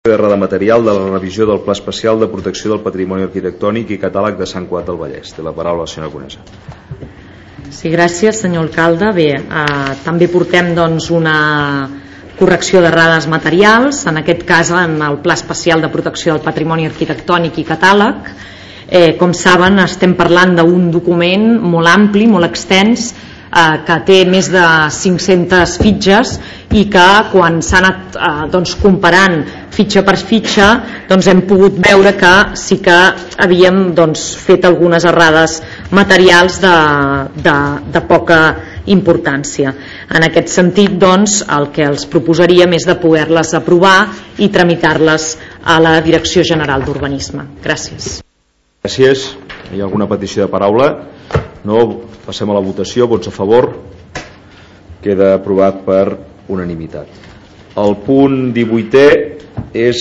de errada material de la revisió del Pla Especial de Protecció del Patrimoni Arquitectònic i Catàleg de Sant Cugat del Vallès. Té la paraula la senyora Conesa. Sí, gràcies, senyor alcalde. Bé, també portem una correcció d'errades materials, en aquest cas en el Pla Especial de Protecció del Patrimoni Arquitectònic i Catàleg. Com saben, estem parlant d'un document molt ampli, molt extens, que té més de 500 fitxes i que quan s'ha anat comparant fitxa per fitxa hem pogut veure que sí que havíem fet algunes errades materials de poca importància. En aquest sentit, el que els proposaríem és de poder-les aprovar i tramitar-les a la Direcció General d'Urbanisme. Gràcies. Gràcies. Hi ha alguna petició de paraula? No. Passem a la votació. Vots a favor? Queda aprovat per unanimitat. El punt 18è és